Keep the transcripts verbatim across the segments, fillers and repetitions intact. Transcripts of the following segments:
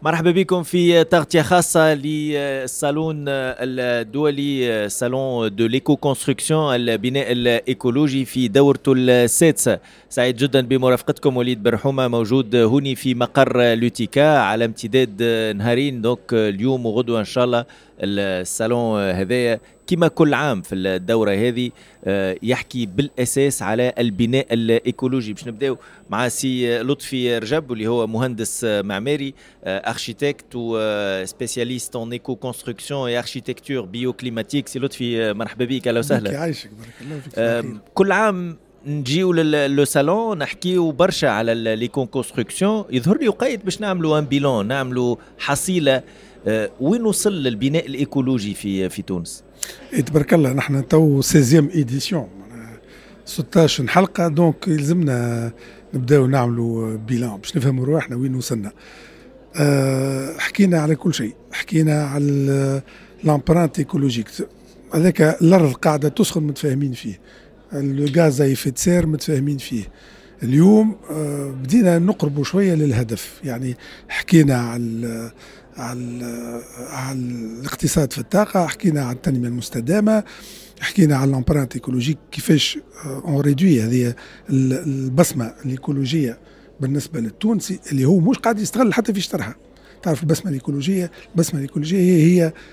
مرحبا بكم في تغطية خاصة للصالون الدولي صالون دو ليكو كونستركسيون البناء الإيكولوجي في دورته السادسة. سعيد جدا بمرافقتكم. وليد برحومة موجود هوني في مقر لوتيكا على امتداد نهارين، دوك اليوم وغدوة إن شاء الله. الصالون هذايا كما كل عام في الدورة هذه يحكي بالأساس على البناء الإيكولوجي. باش نبداو مع سي لطفي رجب واللي هو مهندس معماري، اركيتكت و سبيسياليست ان ايكو كونستركسيون اي اركيتكتور بيو كليماتيك. سي لطفي مرحبا بك، اهلا وسهلا. يعيشك، بارك الله فيك. كل عام نجيو للو صالون نحكيو برشا على ليكو كونستركسيون، يظهر لي وقيت باش نعملوا ان بيلون، نعملوا حصيله وين وصل للبناء الايكولوجي في في تونس. تبارك الله، نحن تو ستاشر ايديسيون، ستة عشر حلقه، دونك يلزمنا نبداو نعملوا بيلان باش نفهموا رواحنا وين وصلنا. أه حكينا على كل شيء، حكينا على لامبرانت ايكولوجيك، هذاك الارض قاعده تسخن متفاهمين فيه، الغاز ايفيت سير متفاهمين فيه. اليوم أه بدينا نقربوا شويه للهدف، يعني حكينا على على على الاقتصاد في الطاقه، حكينا على التنميه المستدامه، حكينا على لامبرانت ايكولوجيك، كيفاش اون ريدوي هذه البصمه الايكولوجيه بالنسبه للتونسي اللي هو مش قاعد يستغل حتى في شطرها. تعرف البصمه الايكولوجيه، البصمه الايكولوجيه هي, هي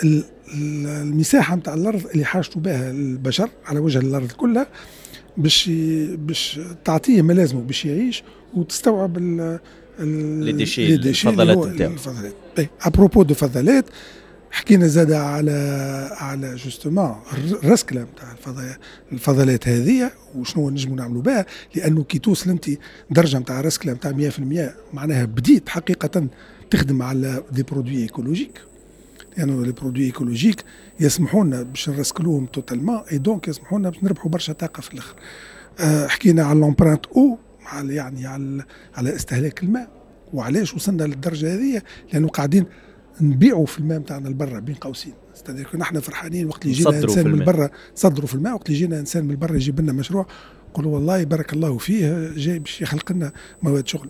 المساحه نتاع الارض اللي حاجته بها البشر على وجه الارض كلها باش باش تعطيه ما لازمه باش يعيش وتستوعب لي ديشي الفضلات نتاعو. ابروبو دو فضلات، حكينا زاد على على جوستومون الرسكله نتاع الفضلات هذه وشنو نجموا نعملوا بها، لانه كي توصل انت درجه نتاع الرسكله نتاع مية بالمية معناها بديت حقيقه تخدم على دي برودوي ايكولوجيك، لانه يعني لي برودوي ايكولوجيك يسمحوا لنا باش نرسكلوهم توتالمون، اي دونك يسمحوا لنا باش نربحوا برشا طاقه في الاخر. أه حكينا على لامبرانت او، على يعني على على استهلاك الماء، وعلاش وصلنا للدرجه هذه، لانه قاعدين نبيعوا في الماء نتاعنا لبرا بين قوسين. استدير كنا احنا فرحانين وقت اللي يجينا انسان من برا صدروا في الماء، وقت اللي يجينا انسان من برا يجيب لنا مشروع نقولوا والله بارك الله فيه جاي باش يخلق لنا مواد شغل،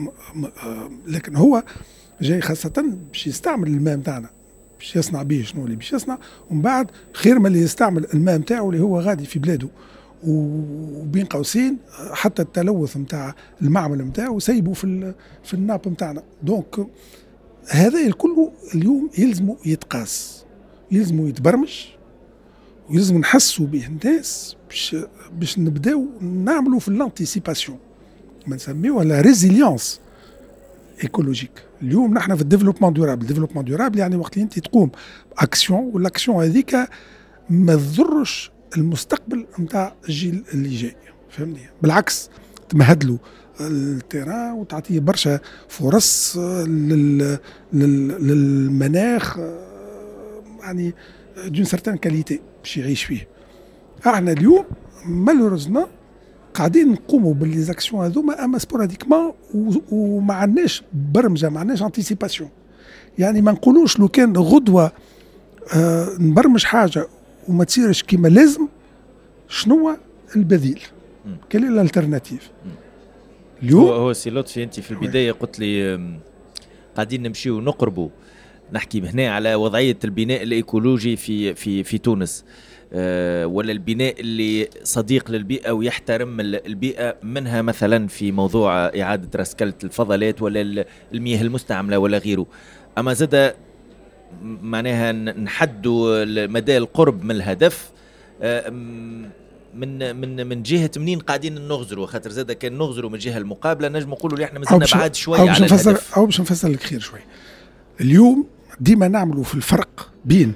لكن هو جاي خاصه باش يستعمل الماء نتاعنا باش يصنع به شنو اللي باش يصنع، ومن بعد خير ما اللي يستعمل الماء نتاعو اللي هو غادي في بلاده، وبين قوسين حتى التلوث نتاع المعمل نتاعو سيبه في في الناب نتاعنا. دونك هذا الكل اليوم يلزمه يتقاس، يلزمه يتبرمج، ويلزم نحسوا به الناس باش باش نبداو نعملوا في الانتيسيباسيون، ما نسميوها لا ريزيليونس ايكولوجيك. اليوم نحن في الديفلوبمون دورابل، الديفلوبمون دورابل يعني وقت اللي انت تقوم اكسيون، والاكسيون هذيك ما تضرش المستقبل نتاع الجيل اللي جاي، فهمني؟ بالعكس تمهد له التيران وتعطيه برشا فرص لل... لل... للمناخ، يعني دون سيرتان كاليتي باش يعيش فيه. احنا اليوم مالوريزمون قاعدين نقوموا بالليزاكسيون هذوما اما سبوراديكمون، وما عندناش برمجه، ما عندناش انتيسيباسيون. يعني ما نقولوش لو كان غدوه آه نبرمج حاجه وما تصيرش كما لازم، شنو البديل؟ كل الالترناتيف؟ اليوم هو, هو سي لطفي، انت في البدايه قلت لي قاعدين نمشيو نقربوا نحكي هنا على وضعيه البناء الايكولوجي في في في تونس، أه ولا البناء اللي صديق للبيئه ويحترم البيئه، منها مثلا في موضوع اعاده رسكله الفضلات ولا المياه المستعمله ولا غيره. اما زاد معناها نحدوا مدى القرب من الهدف أه من من من جهه منين قاعدين نغزروا، خاطر زاد كان نغزروا من الجهه المقابله نجم نقولوا اللي احنا مازلنا بعاد شويه على الهدف. او باش نفسر لك خير شوي. اليوم ديما نعملوا في الفرق بين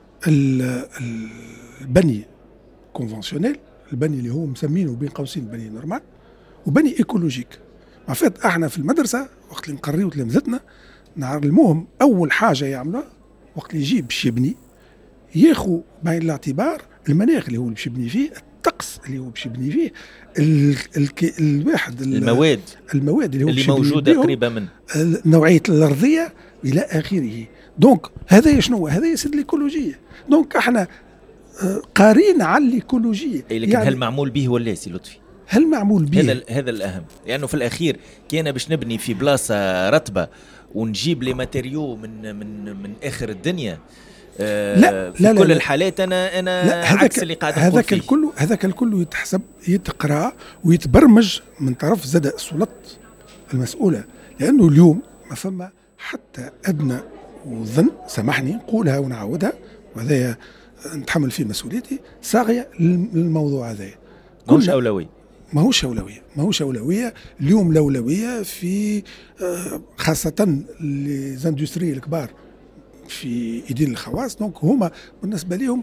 البني كونفنسيونيل، البني اللي هو مسمينه بين قوسين بني نورمال، وبني ايكولوجيك. عفات احنا في المدرسه وقت اللي نقريو تلامذتنا نعلموهم اول حاجه يعملوها وقت اللي يجي باش يبني، ياخذ بعين الاعتبار المناخ اللي هو باش يبني فيه، الطقس اللي هو باش يبني فيه، ال ال الواحد المواد المواد اللي هو اللي موجوده قريبه من نوعيه الارضيه الى اخره. دونك هذا شنو؟ هذا يسد الايكولوجيه. دونك احنا قارين على الايكولوجيه، لكن يعني هل معمول به ولا سي لطفي؟ هل معمول به؟ هذا هذا الاهم، لانه يعني في الاخير كان باش نبني في بلاصه رطبه ونجيب لي ماتيريو من من من اخر الدنيا. آه لا في لا كل لا الحالات انا انا عكس اللي قاعد نقول هذاك فيه. الكل هذاك الكل يتحسب يتقرا ويتبرمج من طرف زاد السلطات المسؤوله، لانه اليوم ما فما حتى ادنى وظن، سامحني نقولها ونعاودها وهذا نتحمل فيه مسؤوليتي، صاغيه للموضوع هذا. ماهوش اولويه ماهوش اولويه ماهوش اولويه اليوم. الاولويه في خاصه لي زاندستري الكبار في ايدين الخواص، دونك هما بالنسبه لهم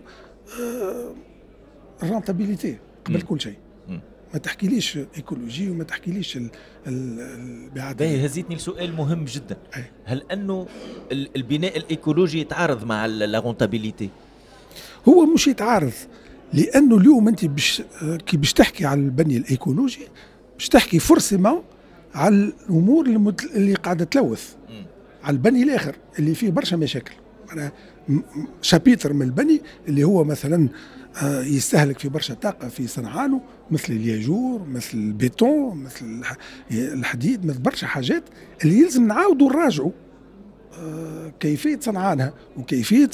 الرونتابيليتي قبل كل شيء. ما تحكيليش ايكولوجي وما تحكيليش البيعات. باهي هزيتني لسؤال مهم جدا. أي. هل انه البناء الايكولوجي يتعارض مع لا رونتابيليتي؟ هو مش يتعارض، لانه اليوم انت بش كي باش تحكي على البني الايكولوجي باش تحكي فورسيمون على الامور اللي قاعده تلوث، على البني الاخر اللي فيه برشا مشاكل. معناها شابيتر من البني اللي هو مثلا يستهلك في برشا طاقه في صنعانه، مثل الياجور، مثل البيتون، مثل الحديد، مثل برشا حاجات اللي يلزم نعاودوا نراجعوا كيفيه صنعانها وكيفيه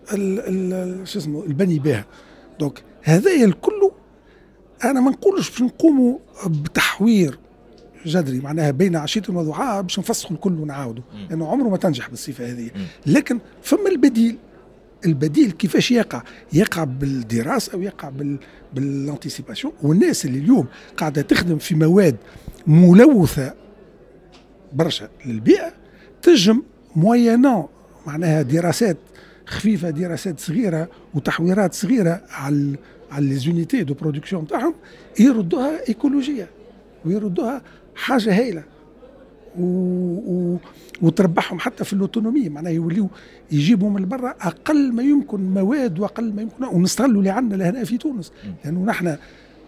شو اسمه البني بها. دونك هذايا الكل انا ما نقولش باش نقوموا بتحوير جذري، معناها بين عشية وضحاها باش نفسخوا الكل ونعاودوا، لانه عمره ما تنجح بالصفه هذه. لكن فما البديل. البديل كيفاش يقع؟ يقع بالدراسه او يقع بال بالانتيسيباسيون. والناس اللي اليوم قاعده تخدم في مواد ملوثه برشا للبيئه تجم موينان معناها دراسات خفيفه، دراسات صغيره وتحويرات صغيره على على لي زونيتي دو برودكسيون تاعهم، يردوها ايكولوجيه ويردوها حاجه هايله و... و... وتربحهم حتى في الاوتونومي، معناها يوليو يجيبوا من برا اقل ما يمكن مواد واقل ما يمكن، ونستغلوا اللي عندنا لهنا في تونس. لانه يعني نحن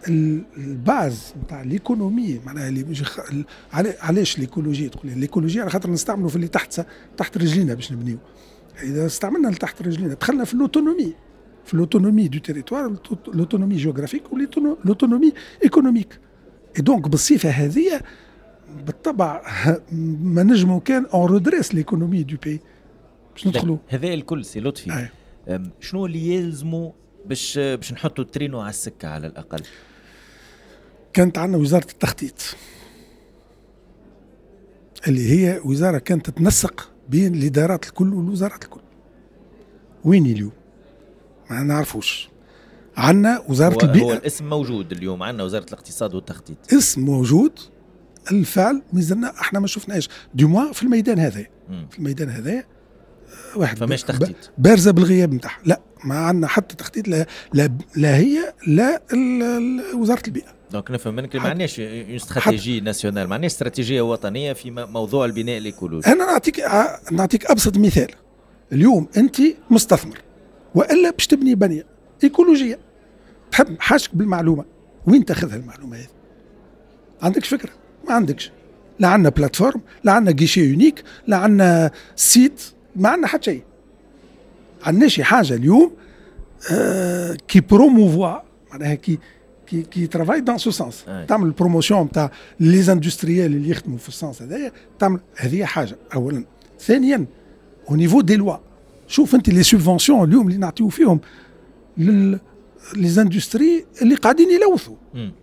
الباز نتاع الايكونومي معناها اللي مش خ... علاش الايكولوجي تقول الايكولوجي على خاطر نستعملوا في اللي تحت تحت رجلينا باش نبنيو. اذا استعملنا اللي تحت رجلينا دخلنا في الاوتونومي، في الاوتونومي دو تيريتوار، الاوتونومي جيوغرافيك والاوتونومي ايكونوميك. اي دونك بالصفه هذه بالطبع ما نجموا كان اون رودريس ليكونومي دو بي باش ندخلوا. هذا الكل سي لطفي. شنو اللي يلزموا باش باش نحطوا الترينو على السكه على الاقل؟ كانت عندنا وزاره التخطيط اللي هي وزاره كانت تتنسق بين الادارات الكل والوزارات الكل. وين اليوم؟ ما نعرفوش. عندنا وزاره هو البيئه، هو الاسم موجود اليوم، عندنا وزاره الاقتصاد والتخطيط، اسم موجود، الفعل ميزلنا احنا ما شفناش دي موا في الميدان هذا. في الميدان هذا واحد فماش تخطيط بارزه بالغياب نتاعها. لا ما عندنا حتى تخطيط، لا لا, لا هي لا وزاره البيئه. دونك نفهم منك ما عندناش استراتيجيه ناسيونال، ما عندناش استراتيجيه وطنيه في موضوع البناء الايكولوجي. انا نعطيك نعطيك ابسط مثال. اليوم انت مستثمر والا باش تبني بنيه ايكولوجيه، تحب حاجك بالمعلومه، وين تاخذها المعلومه هذه؟ عندكش فكره؟ ما عندكش. لا عندنا بلاتفورم، لا عندنا جيشي يونيك، لا عندنا سيت، ما عندنا حتى شيء. عندنا شي حاجه اليوم آه كي بروموفوا، معناها كي كي كي ترافاي دان سو سانس، تعمل البروموسيون نتاع لي زاندستريال اللي يخدموا في السانس هذايا، تعمل هذه حاجه اولا. ثانيا او نيفو دي لوا، شوف انت لي سوبفونسيون اليوم اللي نعطيو فيهم لل لي زاندستري اللي قاعدين يلوثوا،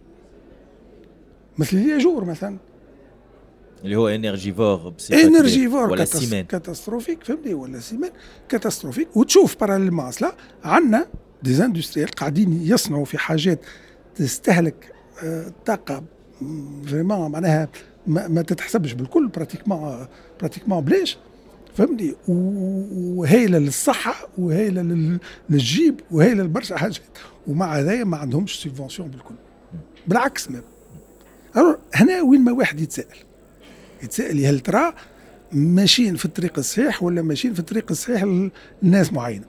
مثل الياجور مثلا اللي هو انرجيفور بصفه انرجيفور ولا سيمان كاتاستروفيك، فهمتني؟ ولا سيمان كاتاستروفيك. وتشوف باراليلمون اصلا عندنا دي زاندستريال قاعدين يصنعوا في حاجات تستهلك طاقه فريمون معناها ما, ما تتحسبش بالكل، براتيكمون براتيكمون بلاش، فهمتني؟ وهايله للصحه وهايله للجيب وهايله لبرشا حاجات، ومع هذايا ما عندهمش سيبفونسيون بالكل، بالعكس. ما هنا وين ما واحد يتساءل يتساءل هل ترى ماشيين في الطريق الصحيح ولا ماشيين في الطريق الصحيح للناس معينه؟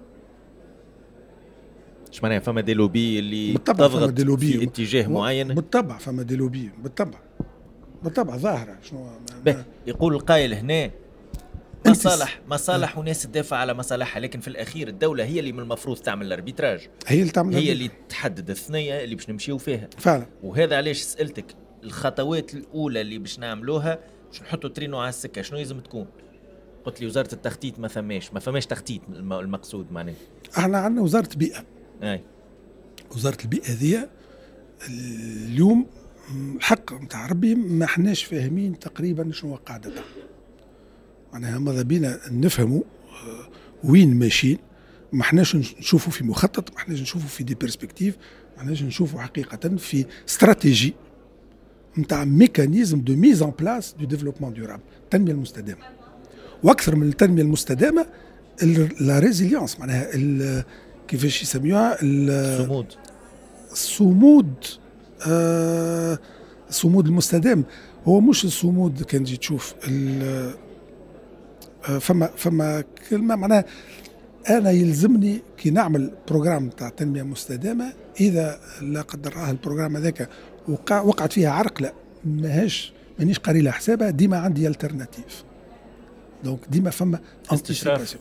اش معناها فما دي لوبي اللي تضغط في اتجاه معين؟ بالطبع فما دي لوبي، بالطبع بالطبع ظاهره. شنو يقول القائل هنا مصالح مصالح وناس تدافع على مصالحها، لكن في الاخير الدوله هي اللي من المفروض تعمل الاربيتراج، هي اللي تعمل هي اللي تحدد الثنيه اللي باش نمشيو فيها فعلا. وهذا علاش سالتك الخطوات الاولى اللي باش نعملوها باش نحطوا ترينو على السكه شنو لازم تكون؟ قلت لي وزارة التخطيط ما فماش ما فماش تخطيط المقصود معناه. احنا عندنا وزارة بيئة. اي وزارة البيئة ذي اليوم الحق متاع ربي ما احناش فاهمين تقريبا شنو قاعدتها. معناها ماذا بينا نفهموا وين ماشيين، ما احناش نشوفوا في مخطط، ما احناش نشوفوا في دي بيرسبكتيف، ما احناش نشوفوا حقيقة في استراتيجي نتاع ميكانيزم دو ميز ان بلاس دو ديفلوبمون ديورابل، التنمية المستدامة. واكثر من التنمية المستدامة لا ريزيليونس، معناها كيفاش يسميوها الصمود. الصمود آه الصمود المستدام هو مش الصمود. كان تجي تشوف آه فما فما كلمة معناها أنا يلزمني كي نعمل بروجرام تاع تنمية مستدامة، إذا لا قدر الله البروجرام هذاك وقع وقعت فيها عرقلة ماهاش مانيش قاري لها حسابها، ديما عندي الترناتيف. دونك ديما فما استشراف،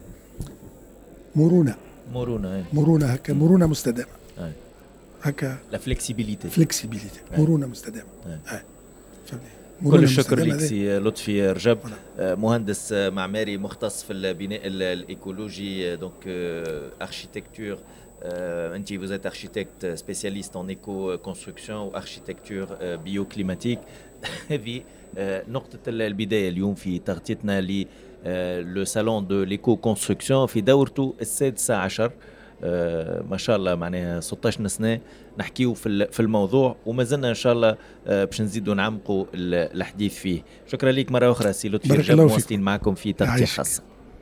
مرونة مرونة أي. مرونة هكا، مرونة مستدامة أي. هكا لا فليكسيبيليتي فليكسيبيليتي مرونة مستدامة. أي. أي. كل الشكر لك سي لطفي رجب، مهندس معماري مختص في البناء الايكولوجي، دونك اركيتكتور. انت vous êtes architecte spécialiste en éco-construction و architecture bioclimatique. هذه نقطة البداية اليوم في تغطيتنا ل لو سالون دو ليكو كونستركسيون في دورته السادسة عشر. آه ما شاء الله معناها ستة عشر سنة نحكيو في في الموضوع، وما زلنا ان شاء الله آه باش نزيدوا نعمقوا الحديث فيه. شكرا لك مرة أخرى سي لطفي رجب، مواصلين معكم في تغطية خاصة.